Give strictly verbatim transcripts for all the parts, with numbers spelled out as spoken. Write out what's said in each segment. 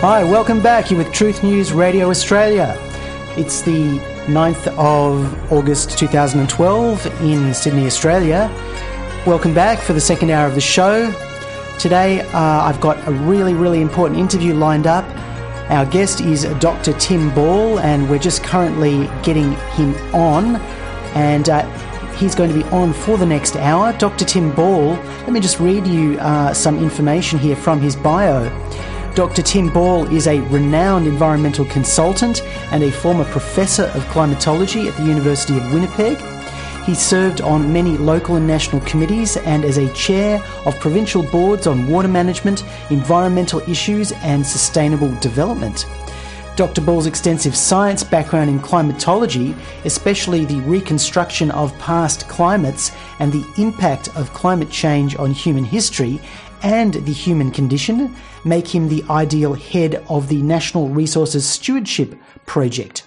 Hi, welcome back. You're with Truth News Radio Australia. It's the ninth of August two thousand twelve in Sydney, Australia. Welcome back for the second hour of the show. Today uh, I've got a really, really important interview lined up. Our guest is Doctor Tim Ball, and we're just currently getting him on, and uh, he's going to be on for the next hour. Doctor Tim Ball, let me just read you uh, some information here from his bio. Doctor Tim Ball is a renowned environmental consultant and a former professor of climatology at the University of Winnipeg. He served on many local and national committees and as a chair of provincial boards on water management, environmental issues and sustainable development. Doctor Ball's extensive science background in climatology, especially the reconstruction of past climates and the impact of climate change on human history and the human condition, make him the ideal head of the National Resources Stewardship Project.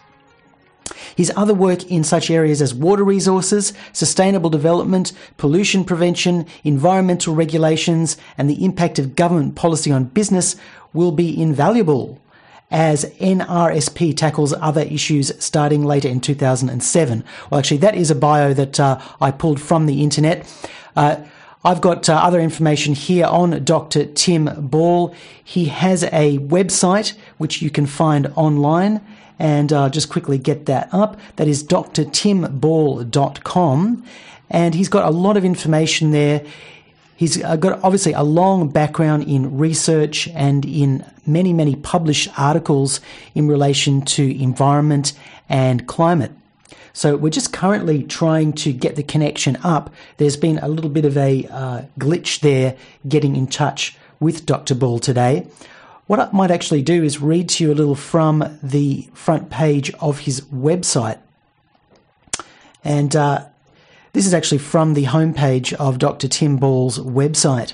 His other work in such areas as water resources, sustainable development, pollution prevention, environmental regulations, and the impact of government policy on business will be invaluable as N R S P tackles other issues starting later in two thousand seven. Well, actually, that is a bio that uh, I pulled from the internet. Uh, I've got uh, other information here on Doctor Tim Ball. He has a website which you can find online, and uh, just quickly get that up. That is d r tim ball dot com, and he's got a lot of information there. He's uh, got obviously a long background in research and in many, many published articles in relation to environment and climate. So we're just currently trying to get the connection up. There's been a little bit of a uh, glitch there getting in touch with Doctor Ball today. What I might actually do is read to you a little from the front page of his website. And uh, this is actually from the homepage of Doctor Tim Ball's website.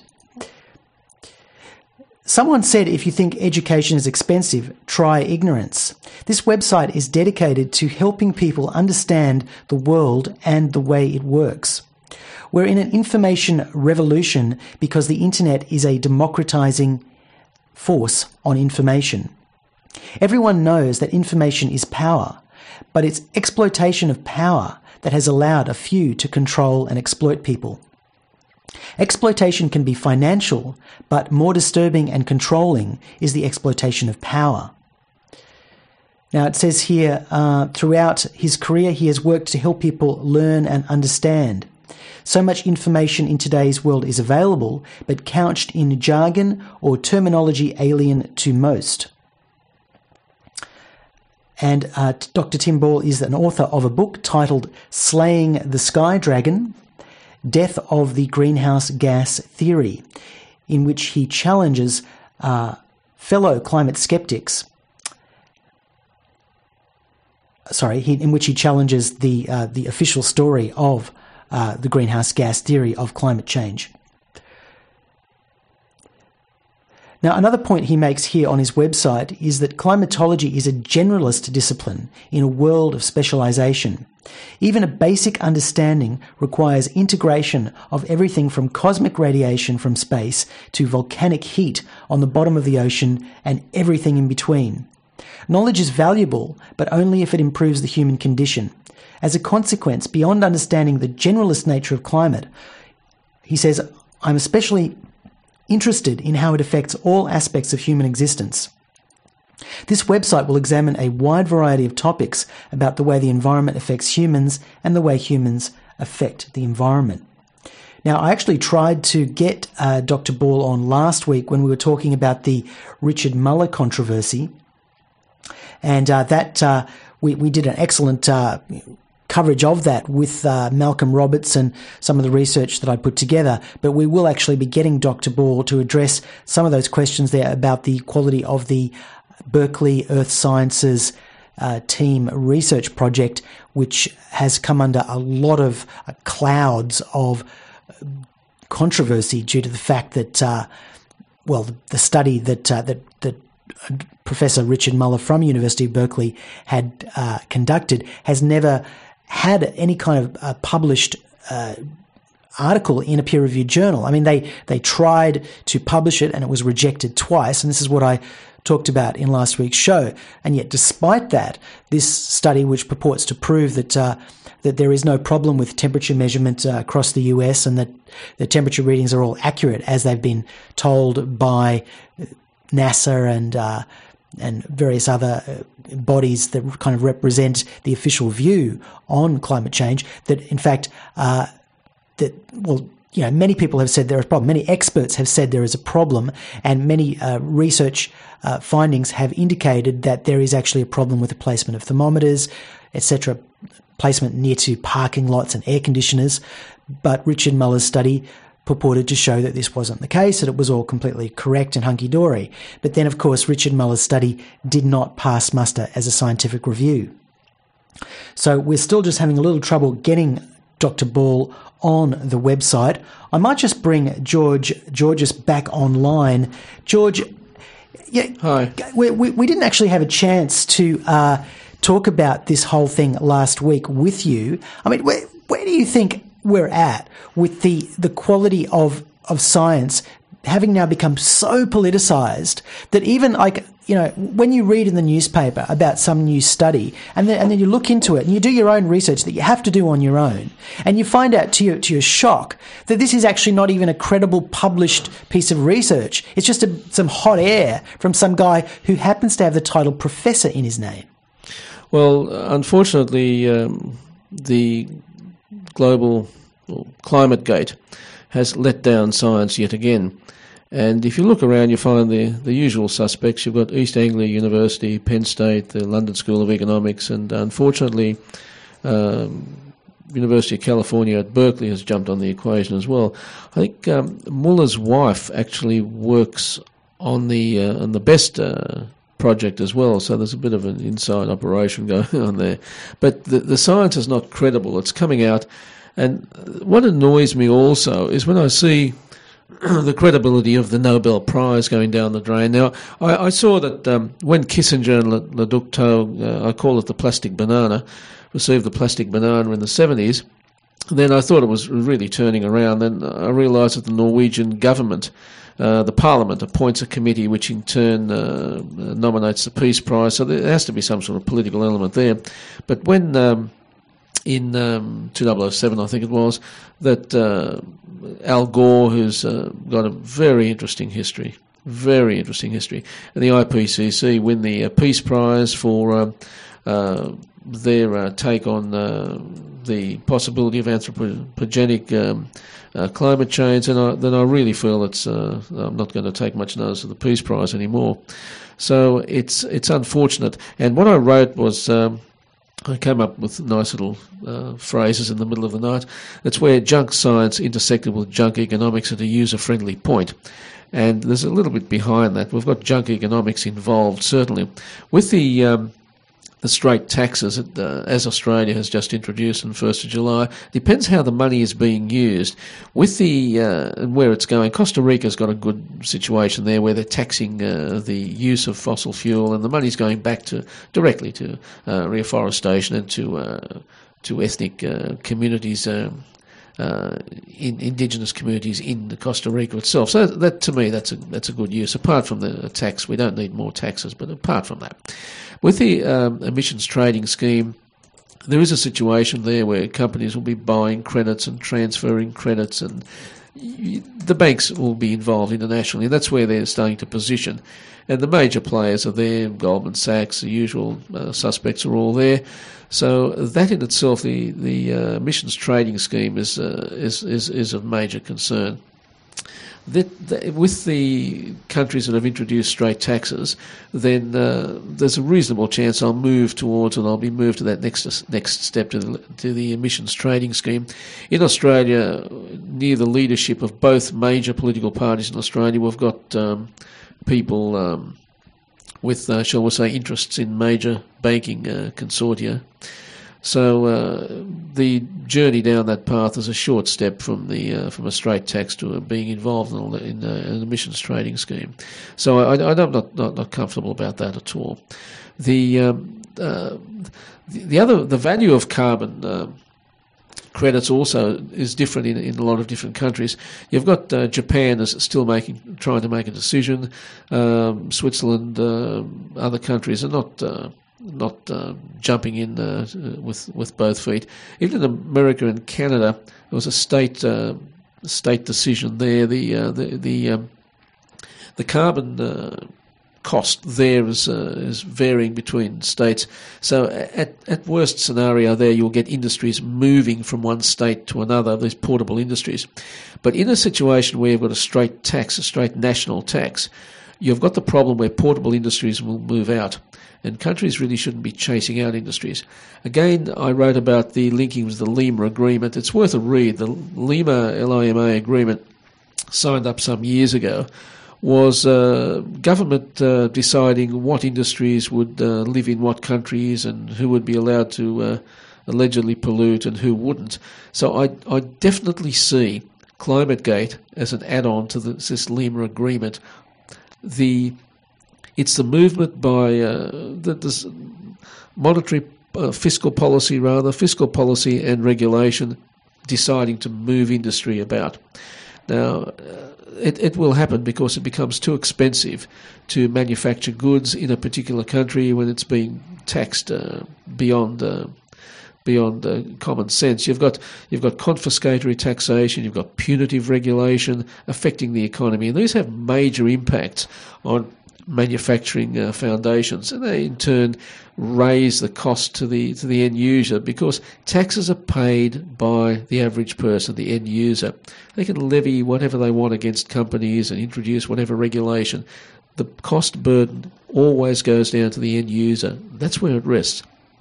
Someone said, if you think education is expensive, try ignorance. This website is dedicated to helping people understand the world and the way it works. We're in an information revolution because the internet is a democratizing force on information. Everyone knows that information is power, but it's exploitation of power that has allowed a few to control and exploit people. Exploitation can be financial, but more disturbing and controlling is the exploitation of power. Now, it says here, uh, throughout his career, he has worked to help people learn and understand. So much information in today's world is available, but couched in jargon or terminology alien to most. And uh, Doctor Tim Ball is an author of a book titled Slaying the Sky Dragon, Death of the Greenhouse Gas Theory, in which he challenges uh, fellow climate skeptics. Sorry, he, in which he challenges the uh, the official story of uh, the greenhouse gas theory of climate change. Now, another point he makes here on his website is that climatology is a generalist discipline in a world of specialization. Even a basic understanding requires integration of everything from cosmic radiation from space to volcanic heat on the bottom of the ocean and everything in between. Knowledge is valuable, but only if it improves the human condition. As a consequence, beyond understanding the generalist nature of climate, he says, I'm especially interested in how it affects all aspects of human existence. This website will examine a wide variety of topics about the way the environment affects humans and the way humans affect the environment. Now, I actually tried to get uh, Doctor Ball on last week when we were talking about the Richard Muller controversy, and uh, that uh, we, we did an excellent uh, coverage of that with uh, Malcolm Roberts and some of the research that I put together. But we will actually be getting Doctor Ball to address some of those questions there about the quality of the Berkeley Earth Sciences uh, team research project, which has come under a lot of uh, clouds of controversy due to the fact that, uh, well, the, the study that uh, that, that Professor Richard Muller from University of Berkeley had uh, conducted has never had any kind of uh, published uh, article in a peer-reviewed journal. I mean, they, they tried to publish it and it was rejected twice, and this is what I talked about in last week's show. And yet, despite that, this study, which purports to prove that uh, that there is no problem with temperature measurement uh, across the U S and that the temperature readings are all accurate as they've been told by NASA and uh, and various other bodies that kind of represent the official view on climate change, that in fact, uh, that, well, you know, many people have said there is a problem. Many experts have said there is a problem, and many uh, research uh, findings have indicated that there is actually a problem with the placement of thermometers, et cetera, placement near to parking lots and air conditioners. But Richard Muller's study purported to show that this wasn't the case, that it was all completely correct and hunky-dory. But then, of course, Richard Muller's study did not pass muster as a scientific review. So we're still just having a little trouble getting Doctor Ball on the website. I might just bring George Georges back online. George, yeah, hi. We, we, we didn't actually have a chance to uh, talk about this whole thing last week with you. I mean, where, where do you think we're at with the, the quality of, of science having now become so politicized that even, like, you know, when you read in the newspaper about some new study and then, and then you look into it and you do your own research that you have to do on your own, and you find out to your, to your shock that this is actually not even a credible published piece of research. It's just a, some hot air from some guy who happens to have the title professor in his name. Well, unfortunately, um, the global well, climate gate has let down science yet again. And if you look around, you find the, the usual suspects. You've got East Anglia University, Penn State, the London School of Economics, and unfortunately, um, University of California at Berkeley has jumped on the equation as well. I think um, Muller's wife actually works on the uh, on the BEST uh, project as well, so there's a bit of an inside operation going on there. But the, the science is not credible. It's coming out. And what annoys me also is when I see the credibility of the Nobel Prize going down the drain. Now, I, I saw that um, when Kissinger and Le, Leduc Tho, uh, I call it the plastic banana, received the plastic banana in the seventies, then I thought it was really turning around. Then I realised that the Norwegian government, uh, the parliament, appoints a committee which in turn uh, nominates the Peace Prize, so there has to be some sort of political element there. But when Um, in um, two thousand seven, I think it was, that uh, Al Gore, who's uh, got a very interesting history, very interesting history, and the I P C C win the uh, Peace Prize for uh, uh, their uh, take on uh, the possibility of anthropogenic um, uh, climate change, and I, then I really feel it's uh, I'm not going to take much notice of the Peace Prize anymore. So it's it's unfortunate. And what I wrote was, Um, I came up with nice little uh, phrases in the middle of the night. It's where junk science intersected with junk economics at a user-friendly point. And there's a little bit behind that. We've got junk economics involved, certainly. With the um, the straight taxes, uh, as Australia has just introduced on the first of July, depends how the money is being used. With the uh, where it's going, Costa Rica's got a good situation there where they're taxing uh, the use of fossil fuel, and the money's going back to directly to uh, reforestation and to uh, to ethnic uh, communities, um, uh, in indigenous communities in Costa Rica itself. So that, that to me, that's a that's a good use. Apart from the tax, we don't need more taxes. But apart from that, with the um, emissions trading scheme, there is a situation there where companies will be buying credits and transferring credits, and the banks will be involved internationally. That's where they're starting to position. And the major players are there, Goldman Sachs, the usual uh, suspects are all there. So that in itself, the, the uh, emissions trading scheme is, uh, is, is, is of major concern. That, that with the countries that have introduced straight taxes, then uh, there's a reasonable chance I'll move towards, and I'll be moved to that next next step to the, to the emissions trading scheme. In Australia, near the leadership of both major political parties in Australia, we've got um, people um, with, uh, shall we say, interests in major banking uh, consortia. So uh, the journey down that path is a short step from the uh, from a straight tax to uh, being involved in, in uh, an emissions trading scheme. So I, I, I'm not, not not comfortable about that at all. The um, uh, the, the other the value of carbon uh, credits also is different in, in a lot of different countries. You've got uh, Japan is still making, trying to make a decision. Um, Switzerland, uh, other countries are not uh, not uh, jumping in uh, with with both feet. Even in America and Canada, there was a state uh, state decision there. The uh, the the um, the carbon uh, cost there is uh, is varying between states. So at at worst scenario there, you'll get industries moving from one state to another, these portable industries. But in a situation where you've got a straight tax, a straight national tax, you've got the problem where portable industries will move out. And countries really shouldn't be chasing out industries. Again, I wrote about the linking with the Lima Agreement. It's worth a read. The Lima L I M A Agreement, signed up some years ago, was uh, government uh, deciding what industries would uh, live in what countries and who would be allowed to uh, allegedly pollute and who wouldn't. So I, I definitely see ClimateGate as an add-on to the, this Lima Agreement. The It's the movement by uh, the, this monetary uh, fiscal policy, rather, fiscal policy and regulation deciding to move industry about. Now, uh, it, it will happen because it becomes too expensive to manufacture goods in a particular country when it's being taxed uh, beyond uh, beyond uh, common sense. You've got you've got confiscatory taxation, you've got punitive regulation affecting the economy, and these have major impacts on manufacturing uh, foundations, and they in turn raise the cost to the to the end user because taxes are paid by the average person, the end user. They can levy whatever they want against companies and introduce whatever regulation. The cost burden always goes down to the end user. That's where it rests.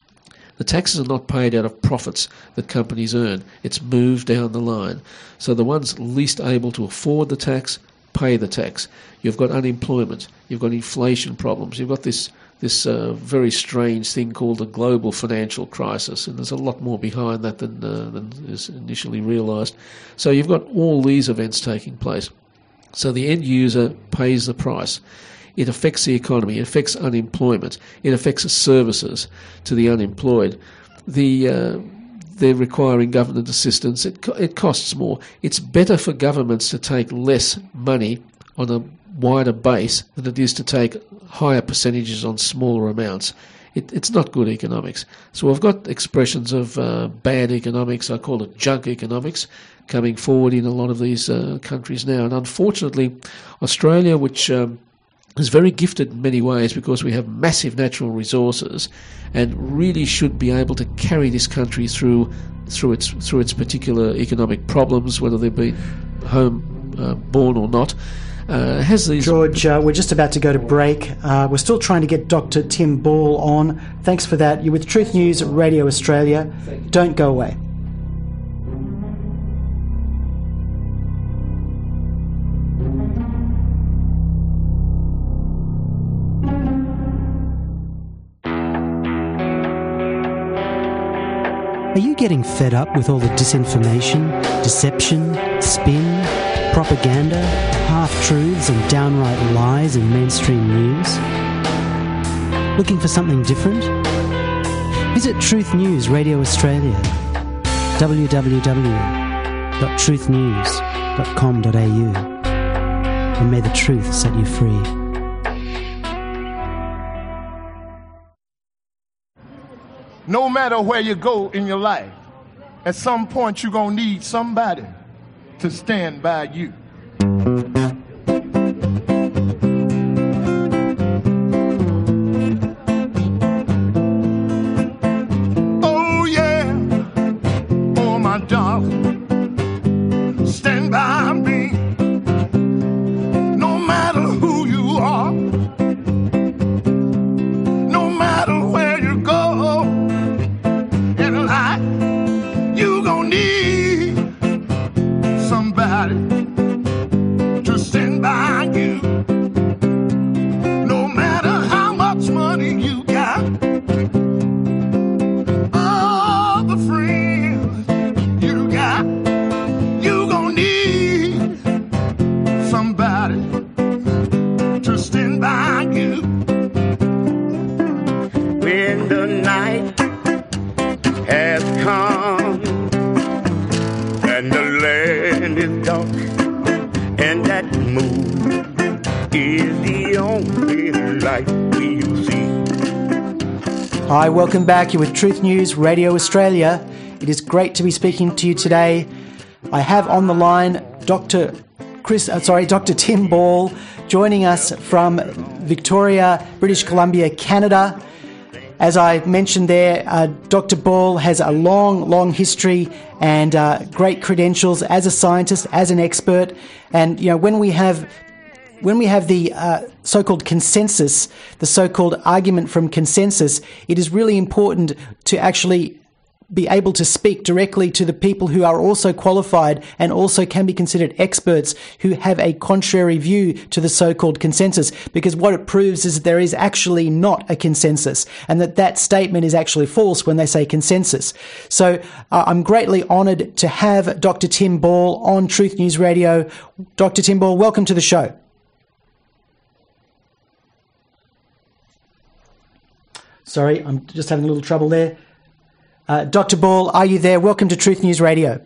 The taxes are not paid out of profits that companies earn. It's moved down the line. So the ones least able to afford the tax pay the tax. You've got unemployment. You've got inflation problems. You've got this this uh, very strange thing called the global financial crisis, and there's a lot more behind that than uh, than is initially realised. So you've got all these events taking place. So the end user pays the price. It affects the economy. It affects unemployment. It affects the services to the unemployed. The uh, they're requiring government assistance. It it costs more. It's better for governments to take less money on a wider base than it is to take higher percentages on smaller amounts. It, it's not good economics. So we've got expressions of uh, bad economics, I call it junk economics, coming forward in a lot of these uh, countries now. And unfortunately, Australia, which um, is very gifted in many ways because we have massive natural resources and really should be able to carry this country through through its through its particular economic problems, whether they be home uh, born or not. Uh, has these George, uh, we're just about to go to break. Uh, we're still trying to get Doctor Tim Ball on. Thanks for that. You're with Truth News Radio Australia. Don't go away. Are you getting fed up with all the disinformation, deception, spin, propaganda, half-truths and downright lies in mainstream news? Looking for something different? Visit Truth News Radio Australia, w w w dot truth news dot com dot a u, and may the truth set you free. No matter where you go in your life, at some point you're going to need somebody to stand by you. Oh yeah, oh my darling, stand by me. No matter who you are, no matter where you go in life, you gonna need somebody to stand by you. No matter how much money you got, all the friends you got, and the land is dark, and that moon is the only light we'll see. Hi, welcome back. You're with Truth News Radio Australia. It is great to be speaking to you today. I have on the line Doctor Chris, uh, sorry, Doctor Tim Ball, joining us from Victoria, British Columbia, Canada. As I mentioned there, uh, Doctor Ball has a long, long history and uh, great credentials as a scientist, as an expert. And you know, when we have when we have the uh, so-called consensus, the so-called argument from consensus, it is really important to actually be able to speak directly to the people who are also qualified and also can be considered experts who have a contrary view to the so-called consensus, because what it proves is that there is actually not a consensus and that that statement is actually false when they say consensus. So uh, I'm greatly honoured to have Doctor Tim Ball on Truth News Radio. Doctor Tim Ball, welcome to the show. Sorry, I'm just having a little trouble there. Uh, Doctor Ball, are you there? Welcome to Truth News Radio.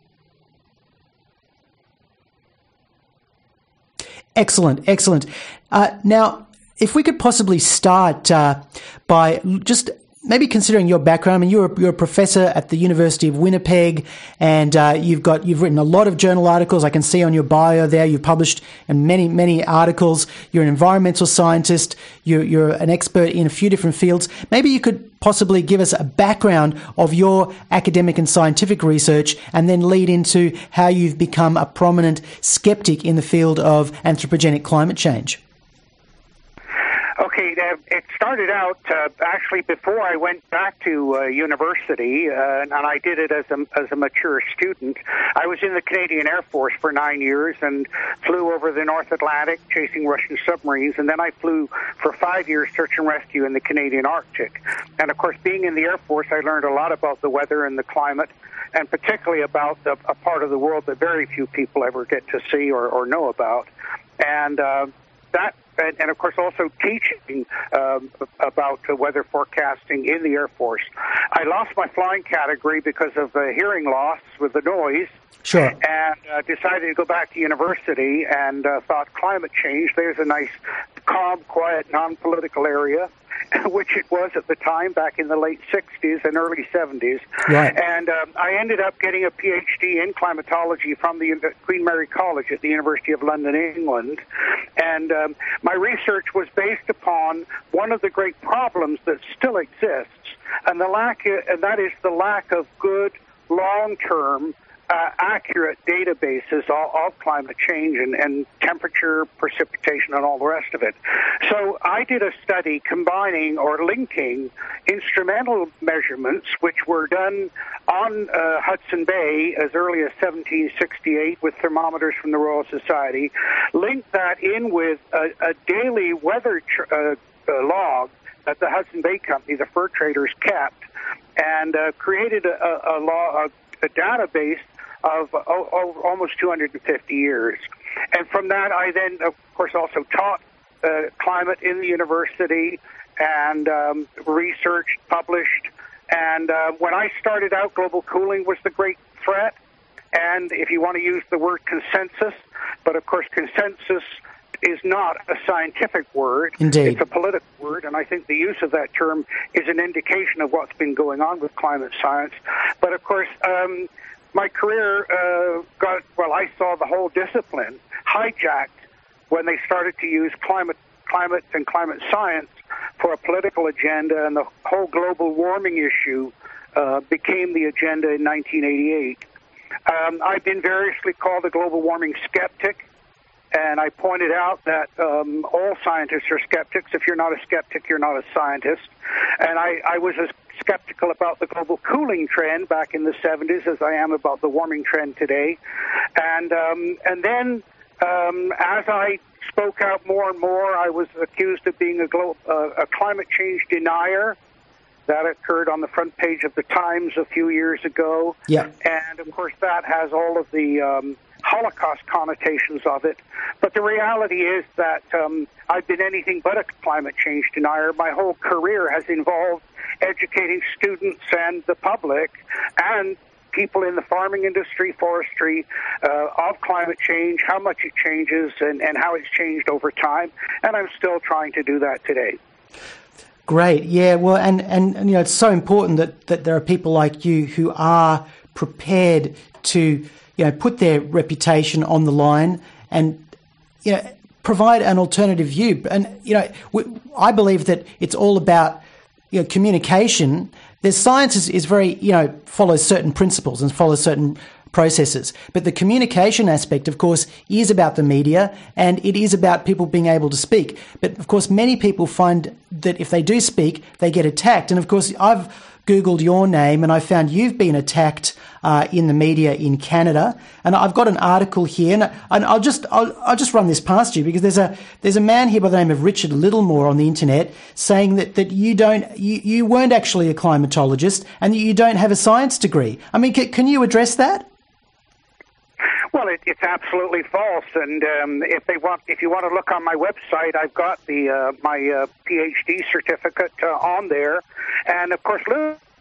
Excellent, excellent. Uh, now, if we could possibly start uh, by just maybe considering your background. I mean, you're a, you're a professor at the University of Winnipeg, and uh, you've got you've written a lot of journal articles. I can see on your bio there you've published in many many articles. You're an environmental scientist. You're you're an expert in a few different fields. Maybe you could possibly give us a background of your academic and scientific research, and then lead into how you've become a prominent skeptic in the field of anthropogenic climate change. Okay, uh, it started out uh, actually before I went back to uh, university, uh, and I did it as a, as a mature student. I was in the Canadian Air Force for nine years and flew over the North Atlantic chasing Russian submarines, and then I flew for five years search and rescue in the Canadian Arctic. And of course, being in the Air Force, I learned a lot about the weather and the climate, and particularly about the, a part of the world that very few people ever get to see or, or know about. And uh, that And, and, of course, also teaching um, about uh, weather forecasting in the Air Force. I lost my flying category because of uh, hearing loss with the noise. Sure. And uh, decided to go back to university and uh, thought climate change, there's a nice, calm, quiet, non-political area, which it was at the time back in the late sixties and early seventies. Right. And um, I ended up getting a P H D in climatology from the Queen Mary College at the University of London, England. And um, my research was based upon one of the great problems that still exists, and the lack, and that is the lack of good long-term Uh, accurate databases of, of climate change and, and temperature, precipitation, and all the rest of it. So I did a study combining or linking instrumental measurements, which were done on uh, Hudson Bay as early as seventeen sixty-eight with thermometers from the Royal Society, linked that in with a, a daily weather tr- uh, uh, log that the Hudson Bay Company, the fur traders, kept, and uh, created a, a, a, law, a, a database of oh, oh, almost two hundred fifty years. And from that, I then, of course, also taught uh, climate in the university and um, researched, published. And uh, when I started out, global cooling was the great threat. And if you want to use the word consensus, but of course, consensus is not a scientific word. Indeed. It's a political word, and I think the use of that term is an indication of what's been going on with climate science. But of course, um, my career uh, got, well, I saw the whole discipline hijacked when they started to use climate, climate and climate science for a political agenda, and the whole global warming issue uh, became the agenda in nineteen eighty-eight. Um, I've been variously called a global warming skeptic, and I pointed out that um, all scientists are skeptics. If you're not a skeptic, you're not a scientist. And I, I was as skeptical about the global cooling trend back in the seventies as I am about the warming trend today. And um, and then um, as I spoke out more and more, I was accused of being a, glo- uh, a climate change denier. That occurred on the front page of the Times a few years ago. Yeah. And, of course, that has all of the um, Holocaust connotations of it. But the reality is that um, I've been anything but a climate change denier. My whole career has involved educating students and the public and people in the farming industry, forestry, uh, of climate change, how much it changes, and, and how it's changed over time. And I'm still trying to do that today. Great. Yeah, well, and, and, and you know, it's so important that, that there are people like you who are prepared to, you know, put their reputation on the line and, you know, provide an alternative view. And, you know, we, I believe that it's all about, you know, communication. There's science is, is very, you know, follows certain principles and follows certain processes. But the communication aspect, of course, is about the media, and it is about people being able to speak. But, of course, many people find that if they do speak, they get attacked. And, of course, I've Googled your name and I found you've been attacked uh, in the media in Canada. And I've got an article here, and, and I'll just I'll, I'll just run this past you, because there's a there's a man here by the name of Richard Littlemore on the internet saying that, that you don't you, you weren't actually a climatologist and you don't have a science degree. I mean, can, can you address that? Well, it, it's absolutely false, and um, if they want, if you want to look on my website, I've got the uh, my uh, PhD certificate uh, on there, and of course,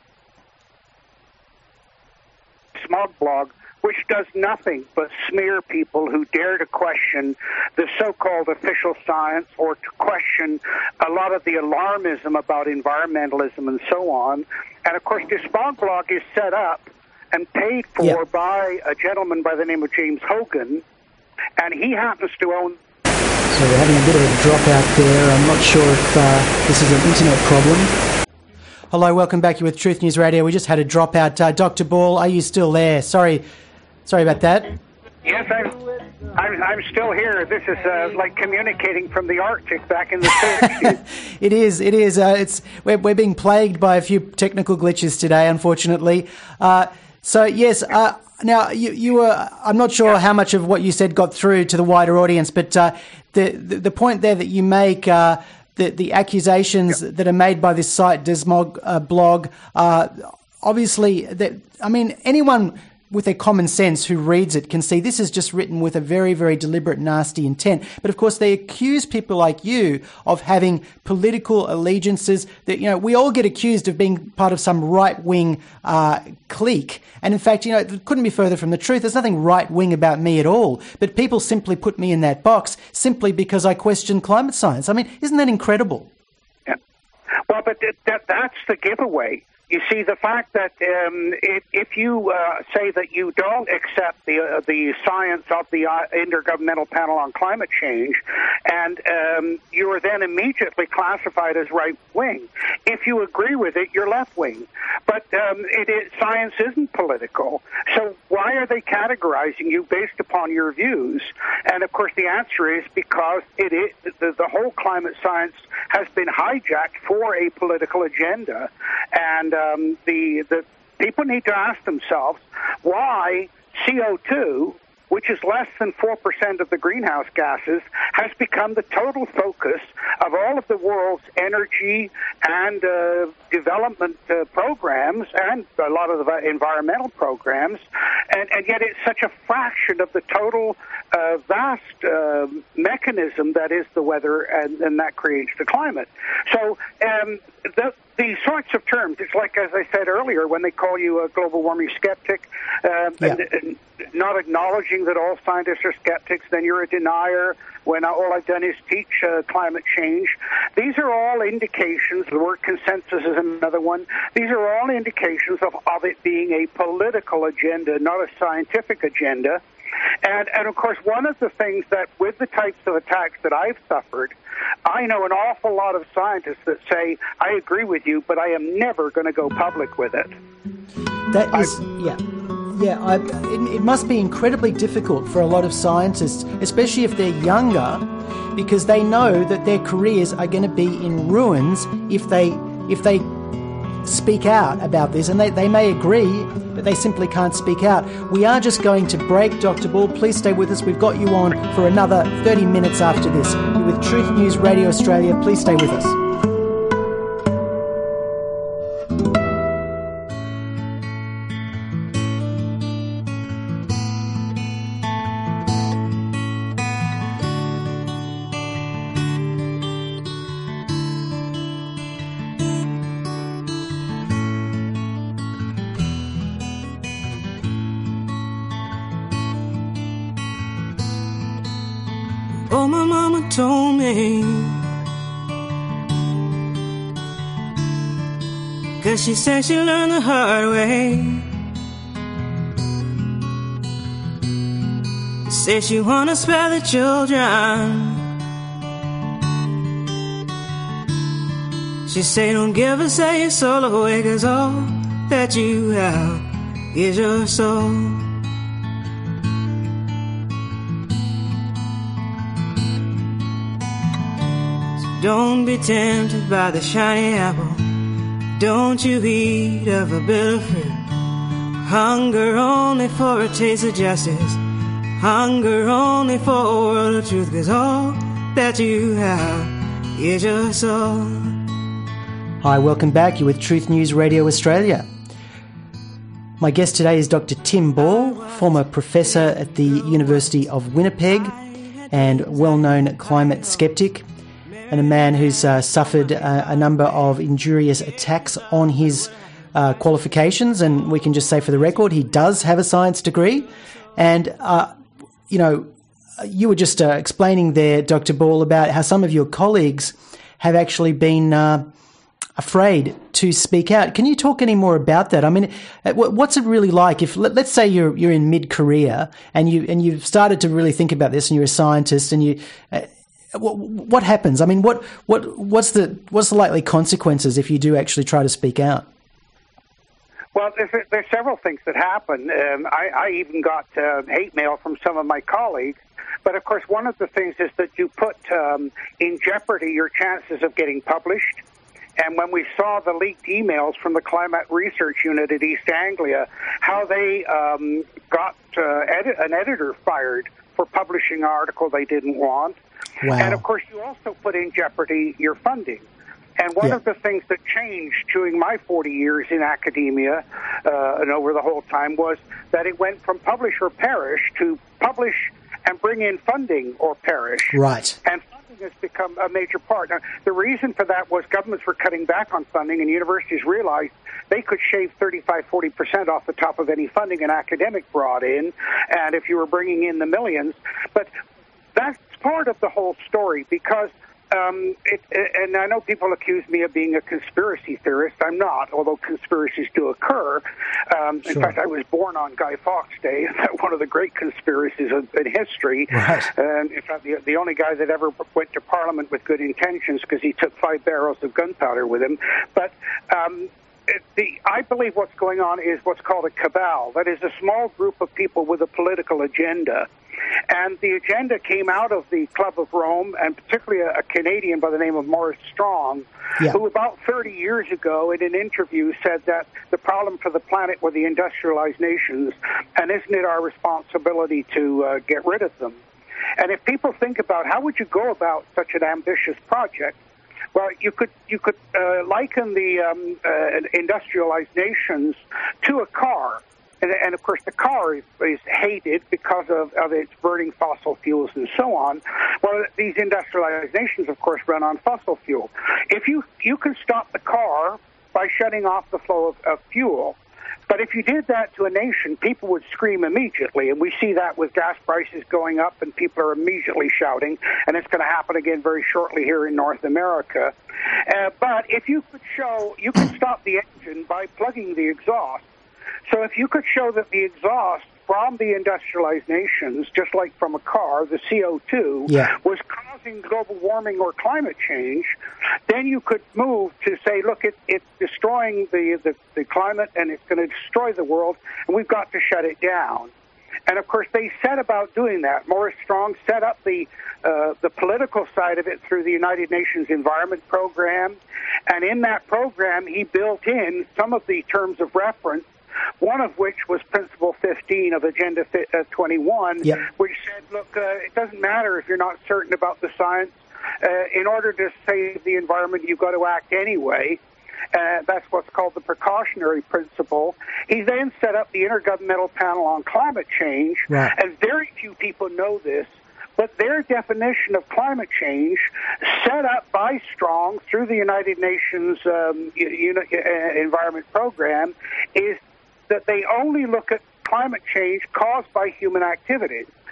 Smog Blog, which does nothing but smear people who dare to question the so-called official science or to question a lot of the alarmism about environmentalism and so on. And of course, the Smog Blog is set up and paid for yep. by a gentleman by the name of James Hogan, and he happens to own... So we're having a bit of a dropout there. I'm not sure if uh, this is an internet problem. Hello, welcome back. You're with Truth News Radio. We just had a dropout. Uh, Doctor Ball, are you still there? Sorry, sorry about that. Yes, I'm, I'm, I'm still here. This is uh, like communicating from the Arctic back in the sixties. It is, it is. Uh, it's we're, we're being plagued by a few technical glitches today, unfortunately. Uh, So, yes, uh, now you, you were, I'm not sure yeah. how much of what you said got through to the wider audience, but uh, the, the the point there that you make, uh, the, the accusations yeah. that are made by this site, Desmog uh, blog, uh, obviously, that, I mean, anyone with their common sense who reads it can see this is just written with a very, very deliberate, nasty intent. But of course, they accuse people like you of having political allegiances. That, you know, we all get accused of being part of some right-wing uh, clique. And in fact, you know, it couldn't be further from the truth. There's nothing right-wing about me at all. But people simply put me in that box simply because I question climate science. I mean, isn't that incredible? Yeah. Well, but that, that's the giveaway. You see, the fact that um, if, if you uh, say that you don't accept the uh, the science of the uh, Intergovernmental Panel on Climate Change, and um, you are then immediately classified as right-wing. If you agree with it, you're left-wing. But um, it is, science isn't political. So why are they categorizing you based upon your views? And, of course, the answer is because it is, the, the whole climate science has been hijacked for a political agenda. And um, the the people need to ask themselves why C O two, which is less than four percent of the greenhouse gases, has become the total focus of all of the world's energy and uh, development uh, programs and a lot of the environmental programs, and, and yet it's such a fraction of the total uh, vast uh, mechanism that is the weather, and, and that creates the climate. So um, the These sorts of terms, it's like, as I said earlier, when they call you a global warming skeptic, uh, yeah. and, and not acknowledging that all scientists are skeptics, then you're a denier, when all I've done is teach uh, climate change. These are all indications, the word consensus is another one, these are all indications of, of it being a political agenda, not a scientific agenda. And, and, of course, one of the things that, with the types of attacks that I've suffered, I know an awful lot of scientists that say, I agree with you, but I am never going to go public with it. That is, I, yeah. Yeah, I, it, it must be incredibly difficult for a lot of scientists, especially if they're younger, because they know that their careers are going to be in ruins if they if they speak out about this, and they, they may agree, but they simply can't speak out. We are just going to break, Doctor Ball. Please stay with us. We've got you on for another thirty minutes after this. With Truth News Radio Australia, please stay with us. Oh, my mama told me, 'cause she said she learned the hard way. Said she wanna spare the children. She say don't give us your soul away, 'cause all that you have is your soul. So don't be tempted by the shiny apple. Don't you eat of a bitter fruit. Hunger only for a taste of justice. Hunger only for a world of truth, 'cause all that you have is your soul. Hi, welcome back. You're with Truth News Radio Australia. My guest today is Doctor Tim Ball, former professor at the University of Winnipeg and well-known climate skeptic, and a man who's uh, suffered uh, a number of injurious attacks on his uh, qualifications. And we can just say for the record, he does have a science degree. And, uh, you know, you were just uh, explaining there, Doctor Ball, about how some of your colleagues have actually been uh, afraid to speak out. Can you talk any more about that? I mean, what's it really like if, let's say you're you're in mid-career and you and you've started to really think about this, and you're a scientist, and you, uh, what, what happens? I mean, what what what's the what's the likely consequences if you do actually try to speak out? Well, there's, there's several things that happen. Um, I, I even got uh, hate mail from some of my colleagues. But, of course, one of the things is that you put um, in jeopardy your chances of getting published. And when we saw the leaked emails from the Climate Research Unit at East Anglia, how they um, got uh, edit- an editor fired for publishing an article they didn't want. Wow. And, of course, you also put in jeopardy your funding. And one yeah. of the things that changed during my forty years in academia uh, and over the whole time was that it went from publish or perish to publish and bring in funding or perish. Right. And funding has become a major part. Now, the reason for that was governments were cutting back on funding, and universities realized they could shave thirty-five, forty percent off the top of any funding an academic brought in, and if you were bringing in the millions. But that's part of the whole story, because Um, it, and I know people accuse me of being a conspiracy theorist. I'm not, although conspiracies do occur. Um, sure. In fact, I was born on Guy Fawkes Day, one of the great conspiracies in, in history. Right. And in fact, the, the only guy that ever went to Parliament with good intentions, because he took five barrels of gunpowder with him. But um, it, the, I believe what's going on is what's called a cabal. That is a small group of people with a political agenda. And the agenda came out of the Club of Rome, and particularly a, a Canadian by the name of Maurice Strong, yeah. who about thirty years ago in an interview said that the problem for the planet were the industrialized nations, and isn't it our responsibility to uh, get rid of them? And if people think about how would you go about such an ambitious project, well, you could you could uh, liken the um, uh, industrialized nations to a car. And, and, of course, the car is, is hated because of, of its burning fossil fuels and so on. Well, these industrialized nations, of course, run on fossil fuel. If you, you can stop the car by shutting off the flow of, of fuel, but if you did that to a nation, people would scream immediately, and we see that with gas prices going up, and people are immediately shouting, and it's going to happen again very shortly here in North America. Uh, but if you could show, you could stop the engine by plugging the exhaust. So if you could show that the exhaust from the industrialized nations, just like from a car, the C O two, yeah. was causing global warming or climate change, then you could move to say, look, it, it's destroying the, the, the climate, and it's going to destroy the world, and we've got to shut it down. And, of course, they set about doing that. Maurice Strong set up the uh, the political side of it through the United Nations Environment Program, and in that program he built in some of the terms of reference, one of which was Principle fifteen of Agenda twenty-one, yep. which said, look, uh, it doesn't matter if you're not certain about the science. Uh, in order to save the environment, you've got to act anyway. Uh, that's what's called the precautionary principle. He then set up the Intergovernmental Panel on Climate Change, right. and very few people know this, but their definition of climate change, set up by Strong through the United Nations um, Environment Program, is that they only look at climate change caused by human activities.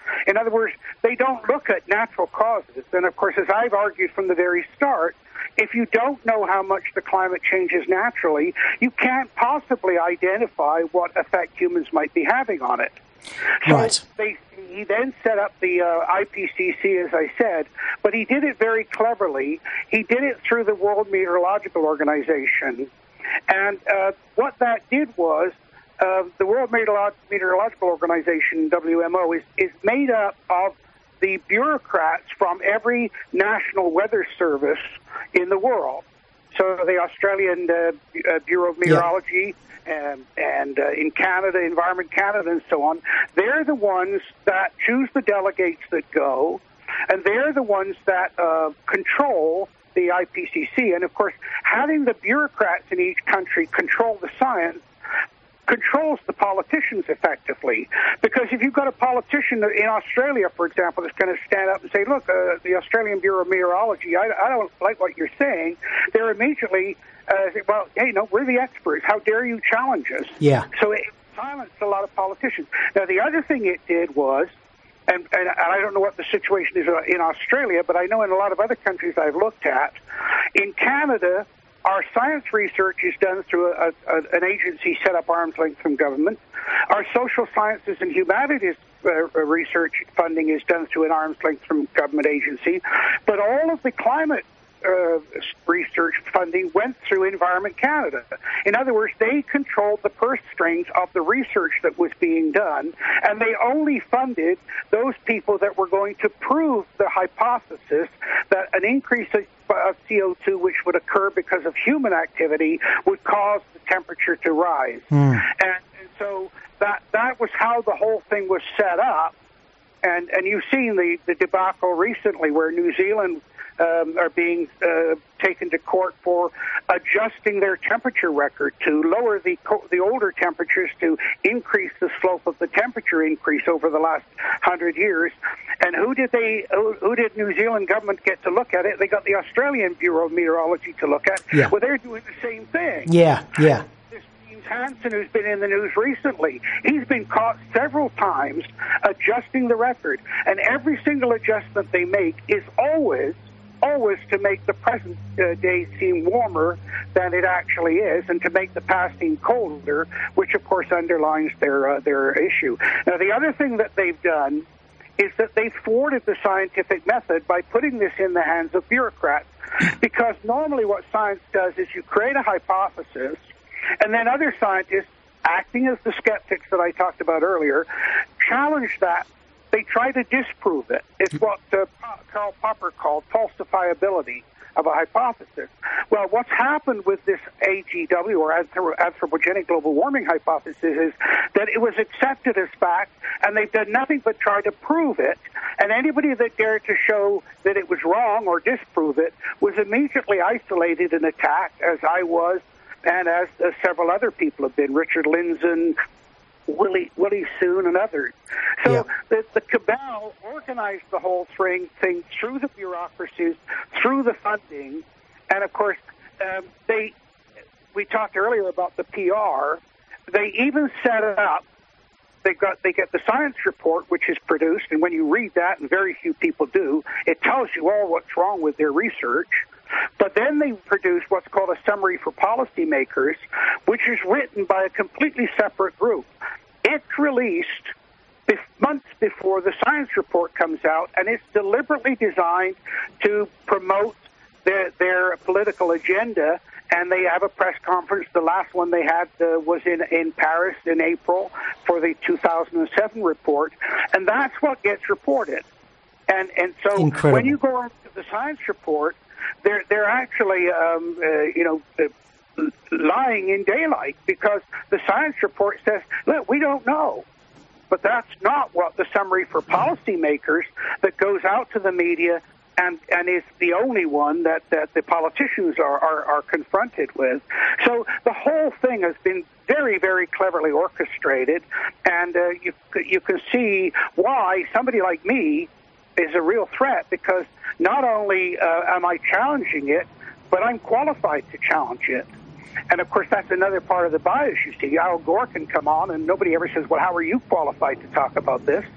In other words, they don't look at natural causes. And, of course, as I've argued from the very start, if you don't know how much the climate changes naturally, you can't possibly identify what effect humans might be having on it. So right. they, he then set up the uh, I P C C, as I said, but he did it very cleverly. He did it through the World Meteorological Organization. And uh, what that did was uh, the World Meteorolo- Meteorological Organization, W M O, is, is made up of the bureaucrats from every national weather service in the world. So the Australian uh, uh, Bureau of Meteorology, yeah. and, and uh, in Canada, Environment Canada, and so on, they're the ones that choose the delegates that go, and they're the ones that uh, control the I P C C. And, of course, having the bureaucrats in each country control the science controls the politicians effectively. Because if you've got a politician in Australia, for example, that's going to stand up and say, look, uh, the Australian Bureau of Meteorology, I, I don't like what you're saying, they're immediately, uh, say, well, hey, no, we're the experts. How dare you challenge us? Yeah. So it silenced a lot of politicians. Now, the other thing it did was, and, and I don't know what the situation is in Australia, but I know in a lot of other countries I've looked at, in Canada, our science research is done through a, a, an agency set up arm's length from government. Our social sciences and humanities uh, research funding is done through an arm's length from government agency. But all of the climate uh, research funding went through Environment Canada. In other words, they controlled the purse strings of the research that was being done, and they only funded those people that were going to prove the hypothesis that an increase of of C O two, which would occur because of human activity, would cause the temperature to rise. Mm. And, and so that that was how the whole thing was set up. And and you've seen the, the debacle recently where New Zealand um, are being uh, taken to court for adjusting their temperature record to lower the co- the older temperatures to increase the slope of the temperature increase over the last hundred years. And who did they? Who, who did New Zealand government get to look at it? They got the Australian Bureau of Meteorology to look at. Yeah. Well, they're doing the same thing. Yeah, yeah. This James Hansen, who's been in the news recently, he's been caught several times adjusting the record, and every single adjustment they make is always. always to make the present uh, day seem warmer than it actually is, and to make the past seem colder, which of course underlines their uh, their issue. Now, the other thing that they've done is that they've thwarted the scientific method by putting this in the hands of bureaucrats, because normally what science does is you create a hypothesis, and then other scientists, acting as the skeptics that I talked about earlier, challenge that. They try to disprove it. It's what uh, Karl Popper called falsifiability of a hypothesis. Well, what's happened with this A G W, or anthropogenic global warming hypothesis, is that it was accepted as fact, and they've done nothing but try to prove it. And anybody that dared to show that it was wrong or disprove it was immediately isolated and attacked, as I was, and as uh, several other people have been, Richard Lindzen, Willie, Willie Soon, and others. So yeah. the, the cabal organized the whole thing, thing through the bureaucracies, through the funding, and of course, um, they. We talked earlier about the P R. They even set it up. They got they get the science report, which is produced, and when you read that, and very few people do, it tells you all what's wrong with their research. But then they produce what's called a summary for policymakers, which is written by a completely separate group. It's released bef- months before the science report comes out, and it's deliberately designed to promote their, their political agenda. And they have a press conference. The last one they had uh, was in, in Paris in April for the two thousand seven report. And that's what gets reported. And and so Incredible. When you go on to the science report, they're, they're actually, um, uh, you know, uh, lying in daylight, because the science report says, look, we don't know. But that's not what the summary for policymakers that goes out to the media and, and is the only one that, that the politicians are, are, are confronted with. So the whole thing has been very, very cleverly orchestrated, and uh, you, you can see why somebody like me is a real threat, because not only uh, am I challenging it, but I'm qualified to challenge it. And, of course, that's another part of the bias. You see, Al Gore can come on, and nobody ever says, well, how are you qualified to talk about this? How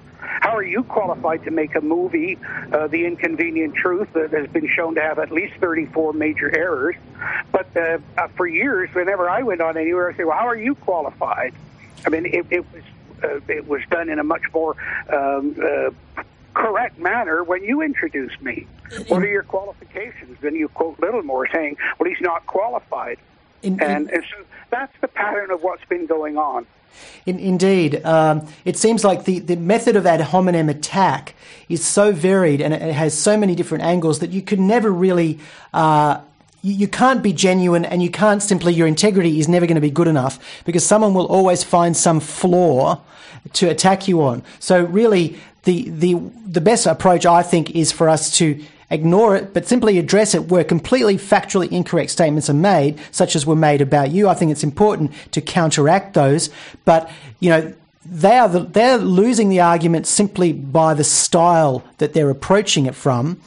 how are you qualified to make a movie, uh, The Inconvenient Truth, that has been shown to have at least thirty-four major errors? But uh, uh, for years, whenever I went on anywhere, I say, well, how are you qualified? I mean, it, it was uh, it was done in a much more um, uh, correct manner when you introduced me. What are your qualifications? Then you quote Littlemore saying, well, he's not qualified. In, in, and, and so that's the pattern of what's been going on. In, indeed. Um, it seems like the, the method of ad hominem attack is so varied and it, it has so many different angles that you could never really... Uh, you, you can't be genuine, and you can't simply... Your integrity is never going to be good enough because someone will always find some flaw to attack you on. So really, the the the best approach, I think, is for us to ignore it, but simply address it where completely factually incorrect statements are made, such as were made about you. I think it's important to counteract those, but, you know, they are the, they're losing the argument simply by the style that they're approaching it from.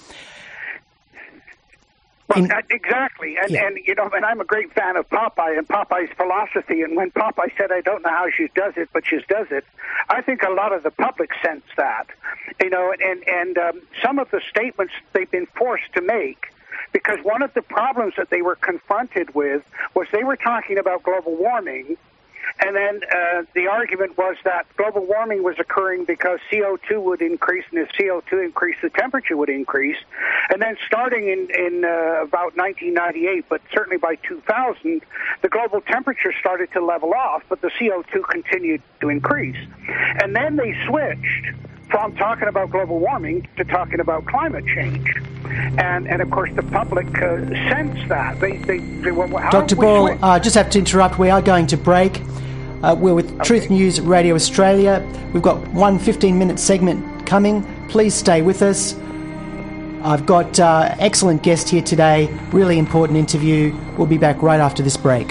Well, exactly, and, yeah. and you know, and I'm a great fan of Popeye and Popeye's philosophy. And when Popeye said, "I don't know how she does it, but she does it," I think a lot of the public sense that, you know, and and um, some of the statements they've been forced to make, because one of the problems that they were confronted with was they were talking about global warming. And then uh, the argument was that global warming was occurring because C O two would increase, and if C O two increased, the temperature would increase. And then starting in, in uh, about nineteen ninety-eight, but certainly by two thousand, the global temperature started to level off, but the C O two continued to increase. And then they switched from talking about global warming to talking about climate change. And, and of course, the public uh, sensed that. They, they, they well, how Doctor Ball, I uh, just have to interrupt. We are going to break. Uh, we're with okay. Truth News Radio Australia. We've got one fifteen-minute segment coming. Please stay with us. I've got uh, excellent guest here today. Really important interview. We'll be back right after this break.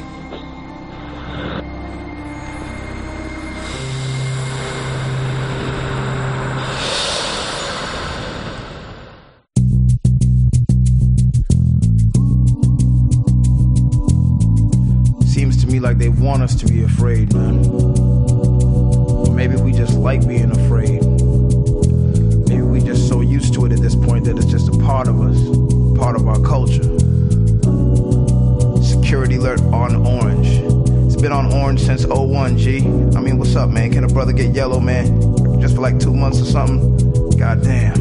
Like they want us to be afraid, man. Or maybe we just like being afraid. Maybe we just so used to it at this point that it's just a part of us, part of our culture. Security alert on orange. It's been on orange since oh one, G. I mean, what's up, man? Can a brother get yellow, man? Just for like two months or something? Goddamn.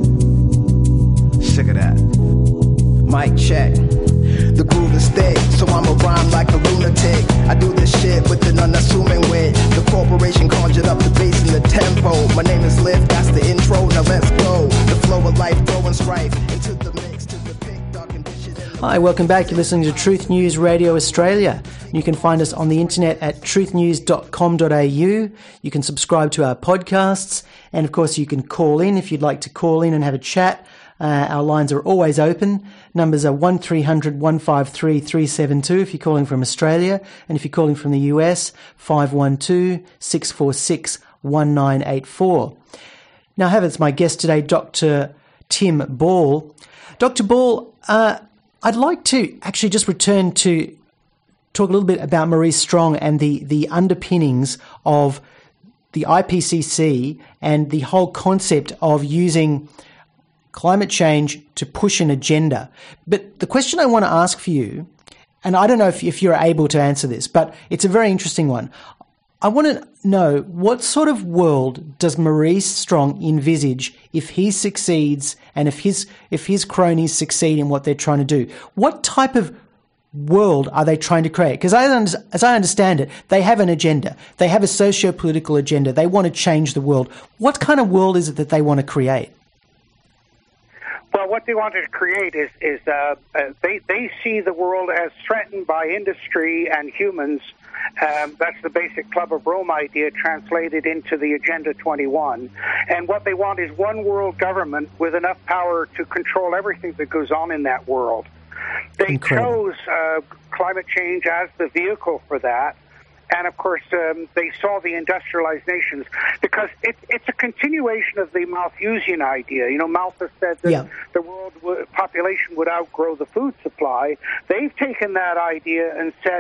Sick of that. Mic check. The groove is thick, so I'ma rhyme like a lunatic. I do this shit with an unassuming wit. The corporation conjured up the bass and the tempo. My name is Liv, that's the intro, now let's go. The flow of life, throwing strife into the mix, to the pick, dark and dish it in the... Hi, welcome back. You're listening to Truth News Radio Australia. You can find us on the internet at truth news dot com dot a u. You can subscribe to our podcasts, and of course you can call in if you'd like to call in and have a chat. Uh, our lines are always open. Numbers are one three hundred, one five three, three seven two if you're calling from Australia. And if you're calling from the U S, five one two, six four six, one nine eight four. Now I have as my guest today Doctor Tim Ball. Doctor Ball, uh, I'd like to actually just return to talk a little bit about Maurice Strong and the, the underpinnings of the I P C C and the whole concept of using climate change to push an agenda. But the question I want to ask for you, and I don't know if, if you're able to answer this, but it's a very interesting one. I want to know, what sort of world does Maurice Strong envisage if he succeeds and if his if his cronies succeed in what they're trying to do? What type of world are they trying to create? Because as I understand it, they have an agenda. They have a socio-political agenda. They want to change the world. What kind of world is it that they want to create? Well, what they wanted to create is, is uh, uh, they, they see the world as threatened by industry and humans. Um, that's the basic Club of Rome idea translated into the Agenda twenty-one. And what they want is one world government with enough power to control everything that goes on in that world. They Incredible. chose uh, climate change as the vehicle for that. And, of course, um, they saw the industrialized nations because it, it's a continuation of the Malthusian idea. You know, Malthus said that yeah. the world w- population would outgrow the food supply. They've taken that idea and said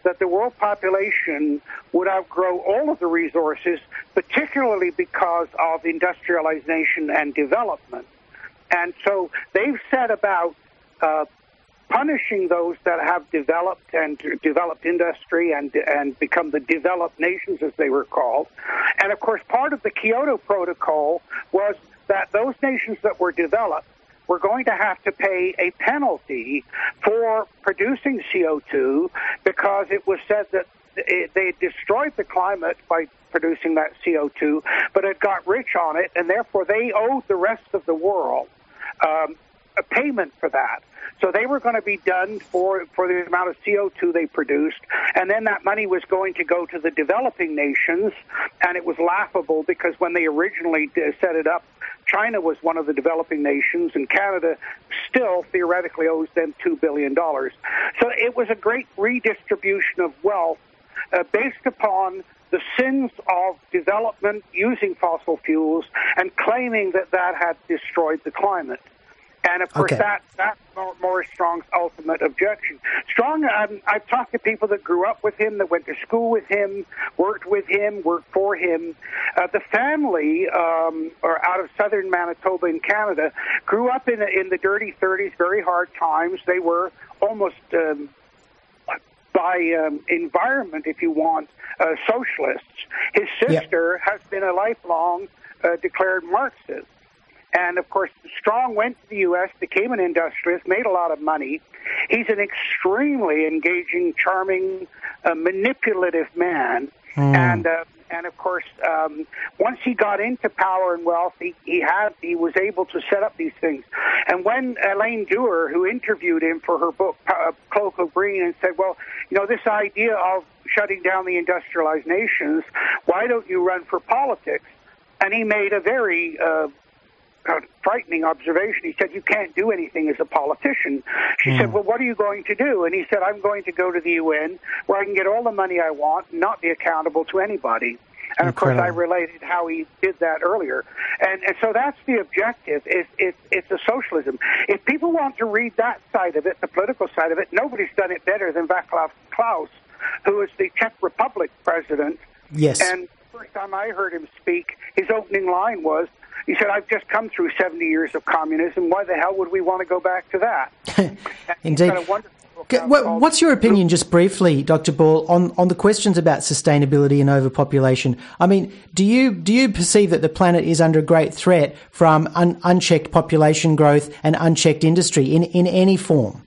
that the world population would outgrow all of the resources, particularly because of industrialization and development. And so they've set about uh, punishing those that have developed and developed industry and and become the developed nations, as they were called. And, of course, part of the Kyoto Protocol was that those nations that were developed were going to have to pay a penalty for producing C O two because it was said that it, they destroyed the climate by producing that C O two, but it got rich on it, and therefore they owed the rest of the world um, a payment for that. So they were going to be done for, for the amount of C O two they produced, and then that money was going to go to the developing nations, and it was laughable because when they originally set it up, China was one of the developing nations, and Canada still theoretically owes them two billion dollars. So it was a great redistribution of wealth uh, based upon the sins of development using fossil fuels and claiming that that had destroyed the climate. And, of course, Okay. that that's Maurice Strong's ultimate objection. Strong, um, I've talked to people that grew up with him, that went to school with him, worked with him, worked for him. Uh, the family, um, or out of southern Manitoba in Canada, grew up in, in the dirty thirties, very hard times. They were almost, um, by um, environment, if you want, uh, socialists. His sister Yep. has been a lifelong uh, declared Marxist. And, of course, Strong went to the U S, became an industrialist, made a lot of money. He's an extremely engaging, charming, uh, manipulative man. Mm. And, uh, and of course, um, once he got into power and wealth, he, he had he was able to set up these things. And when Elaine Dewar, who interviewed him for her book, uh, Cloak of Green, and said, well, you know, this idea of shutting down the industrialized nations, why don't you run for politics? And he made a very... Uh, Uh, frightening observation. He said, you can't do anything as a politician. She Mm. said, well, what are you going to do? And he said, I'm going to go to the U N where I can get all the money I want and not be accountable to anybody. And, of course, I Incredible. related how he did that earlier. And, and so that's the objective. It's, it's, it's a socialism. If people want to read that side of it, the political side of it, nobody's done it better than Václav Klaus, who is the Czech Republic president. Yes. And the first time I heard him speak, his opening line was, he said, I've just come through seventy years of communism. Why the hell would we want to go back to that? Indeed. He's got a wonderful book Okay, out what- called- What's your opinion, just briefly, Doctor Ball, on, on the questions about sustainability and overpopulation? I mean, do you do you perceive that the planet is under great threat from un, unchecked population growth and unchecked industry in, in any form?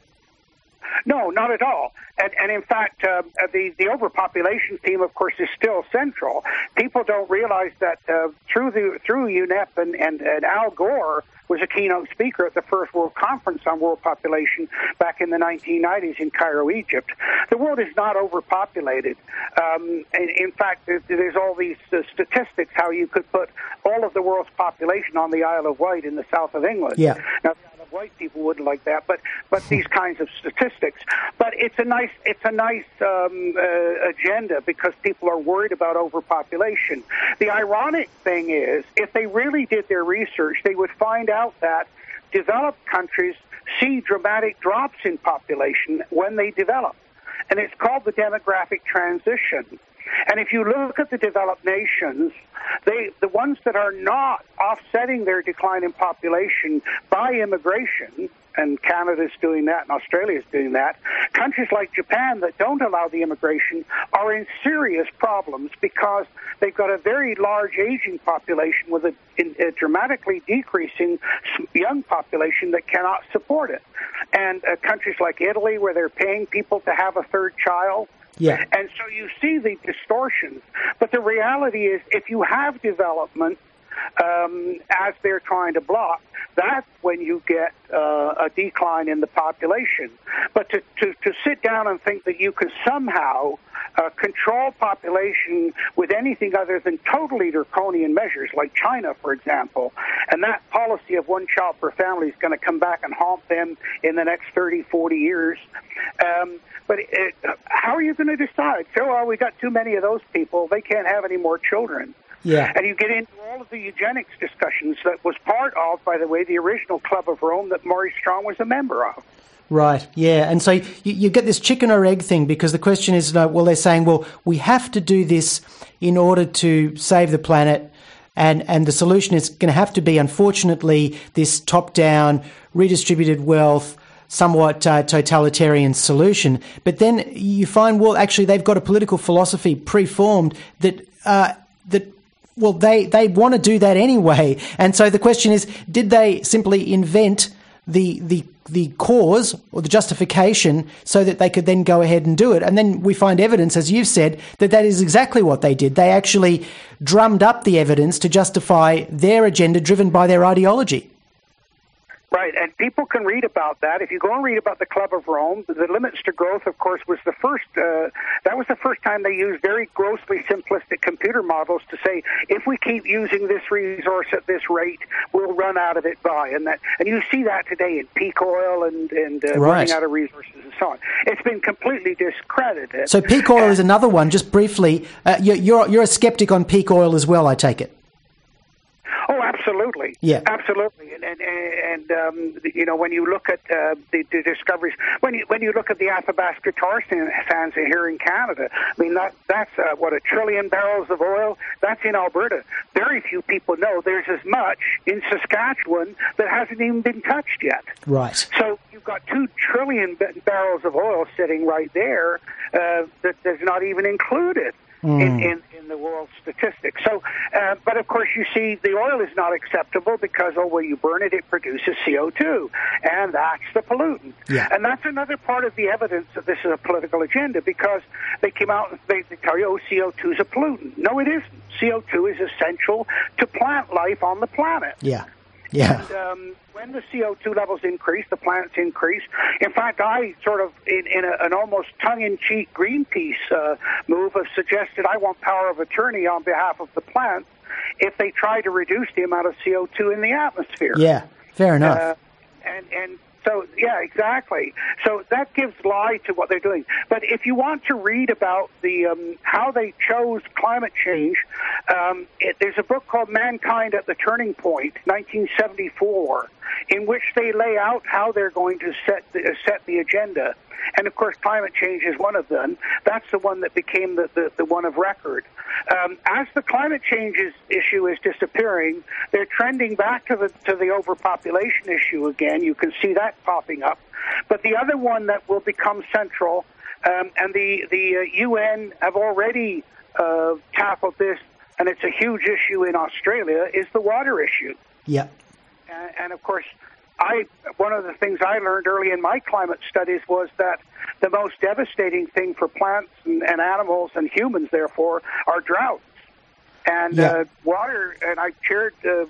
No, not at all. And, and in fact, uh, the, the overpopulation theme, of course, is still central. People don't realize that uh, through the through U N E P and, and, and Al Gore was a keynote speaker at the first World Conference on World Population back in the nineteen nineties in Cairo, Egypt. The world is not overpopulated. Um, and in fact, there, there's all these uh, statistics how you could put all of the world's population on the Isle of Wight in the south of England. Yeah. Now, white people wouldn't like that, but but these kinds of statistics. But it's a nice it's a nice um, uh, agenda because people are worried about overpopulation. The ironic thing is, if they really did their research, they would find out that developed countries see dramatic drops in population when they develop, and it's called the demographic transition. And if you look at the developed nations, they, the ones that are not offsetting their decline in population by immigration, and Canada's doing that and Australia's doing that, countries like Japan that don't allow the immigration are in serious problems because they've got a very large aging population with a, a dramatically decreasing young population that cannot support it. And uh, countries like Italy, where they're paying people to have a third child, Yeah. and so you see the distortions. But the reality is, if you have development, um, as they're trying to block, that's when you get uh, a decline in the population. But to, to, to sit down and think that you can somehow uh, control population with anything other than totally draconian measures, like China, for example, and that policy of one child per family is going to come back and haunt them in the next thirty, forty years. Um, but it, how are you going to decide? So, well, we got too many of those people. They can't have any more children. Yeah. And you get into all of the eugenics discussions that was part of, by the way, the original Club of Rome that Maurice Strong was a member of. Right, yeah. And so you, you get this chicken or egg thing, because the question is, uh, well, they're saying, well, we have to do this in order to save the planet, and, and the solution is going to have to be, unfortunately, this top-down, redistributed wealth, somewhat uh, totalitarian solution. But then you find, well, actually, they've got a political philosophy preformed that uh, that well, they they want to do that anyway. And so the question is, did they simply invent the the the cause or the justification so that they could then go ahead and do it? And then we find evidence, as you've said, that that is exactly what they did. They actually drummed up the evidence to justify their agenda driven by their ideology. Right, and people can read about that. If you go and read about the Club of Rome, the limits to growth, of course, was the first, uh, that was the first time they used very grossly simplistic computer models to say, if we keep using this resource at this rate, we'll run out of it by. And that, and you see that today in peak oil and, and uh, right. running out of resources and so on. It's been completely discredited. So peak oil and, is another one, just briefly. Uh, you're, you're, you're a skeptic on peak oil as well, I take it. Oh, absolutely. Yeah. Absolutely. And, and, and um, you know, when you look at uh, the, the discoveries, when you, when you look at the Athabasca tar sands here in Canada, I mean, that, that's, uh, what, a trillion barrels of oil? That's in Alberta. Very few people know there's as much in Saskatchewan that hasn't even been touched yet. Right. So you've got two trillion barrels of oil sitting right there uh, that is not even included. Mm. In, in, in the world statistics. So, uh, but of course you see the oil is not acceptable because, oh, well, you burn it, it produces C O two, and that's the pollutant. Yeah. And that's another part of the evidence that this is a political agenda, because they came out and they, they tell you, oh, C O two is a pollutant. No, it isn't. C O two is essential to plant life on the planet. Yeah. Yeah. And, um, when the C O two levels increase, the plants increase. In fact, I sort of, in, in a, an almost tongue-in-cheek Greenpeace uh, move, have suggested I want power of attorney on behalf of the plants if they try to reduce the amount of C O two in the atmosphere. Yeah, fair enough. Uh, and and so, yeah, exactly. So that gives lie to what they're doing. But if you want to read about the um, how they chose climate change, um, it, there's a book called Mankind at the Turning Point, nineteen seventy-four, in which they lay out how they're going to set the, uh, set the agenda. And, of course, climate change is one of them. That's the one that became the, the, the one of record. Um, as the climate change is, issue is disappearing, they're trending back to the to the overpopulation issue again. You can see that popping up. But the other one that will become central, um, and the, the uh, U N have already uh, tackled this, and it's a huge issue in Australia, is the water issue. Yeah. And, and of course, I one of the things I learned early in my climate studies was that the most devastating thing for plants and, and animals and humans, therefore, are droughts. And yeah. uh, water, and I chaired uh,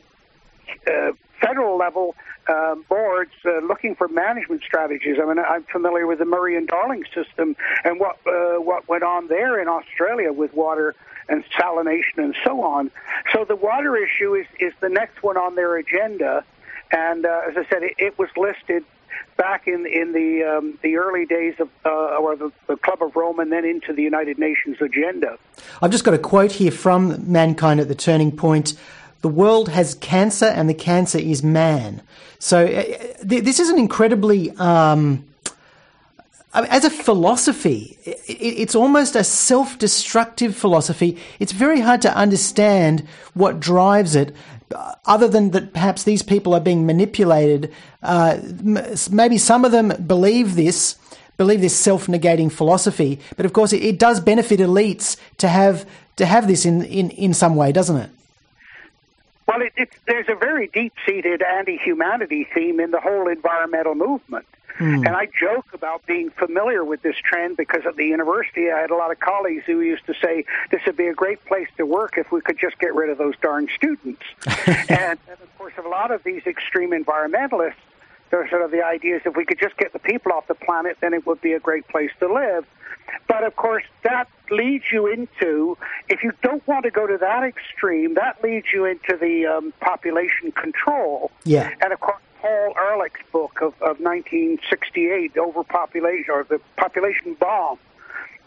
uh, federal level uh, boards uh, looking for management strategies. I mean, I'm familiar with the Murray and Darling system and what uh, what went on there in Australia with water and salination and so on. So the water issue is, is the next one on their agenda. And uh, as I said, it, it was listed back in in the um, the early days of uh, or the, the Club of Rome, and then into the United Nations agenda. I've just got a quote here from Mankind at the Turning Point. The world has cancer, and the cancer is man. So uh, th- this is an incredibly, um, as a philosophy, it, it's almost a self-destructive philosophy. It's very hard to understand what drives it, other than that perhaps these people are being manipulated. Uh, maybe some of them believe this, believe this self-negating philosophy, but of course it, it does benefit elites to have to have this in, in, in some way, doesn't it? Well, it, it, there's a very deep-seated anti-humanity theme in the whole environmental movement. Mm. And I joke about being familiar with this trend because at the university I had a lot of colleagues who used to say this would be a great place to work if we could just get rid of those darn students. and, and, of course, a lot of these extreme environmentalists, they're sort of the ideas if we could just get the people off the planet, then it would be a great place to live. But, of course, that leads you into, if you don't want to go to that extreme, that leads you into the um, population control. Yeah. And, of course, Paul Ehrlich's book of, of nineteen sixty-eight, Overpopulation, or the Population Bomb,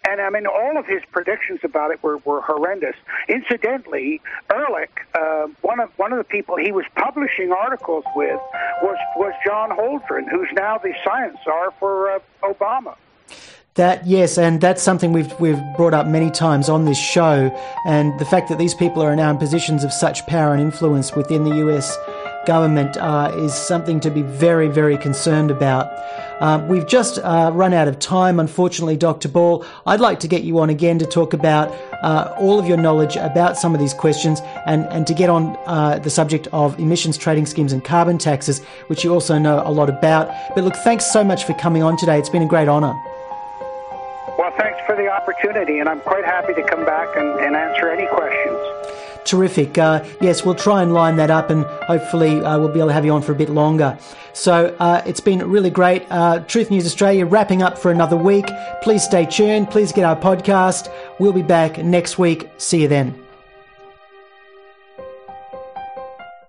And, I mean, all of his predictions about it were, were horrendous. Incidentally, Ehrlich, uh, one of one of the people he was publishing articles with was, was John Holdren, who's now the science czar for uh, Obama. That, yes, and that's something we've we've brought up many times on this show, and the fact that these people are now in positions of such power and influence within the U S government uh, is something to be very, very concerned about. Uh, we've just uh, run out of time, unfortunately, Doctor Ball. I'd like to get you on again to talk about uh, all of your knowledge about some of these questions and, and to get on uh, the subject of emissions trading schemes and carbon taxes, which you also know a lot about. But look, thanks so much for coming on today. It's been a great honour. Well, thanks for the opportunity, and I'm quite happy to come back and, and answer any questions. Terrific. Uh, yes, we'll try and line that up, and hopefully uh, we'll be able to have you on for a bit longer. So uh, it's been really great. Uh, Truth News Australia wrapping up for another week. Please stay tuned. Please get our podcast. We'll be back next week. See you then.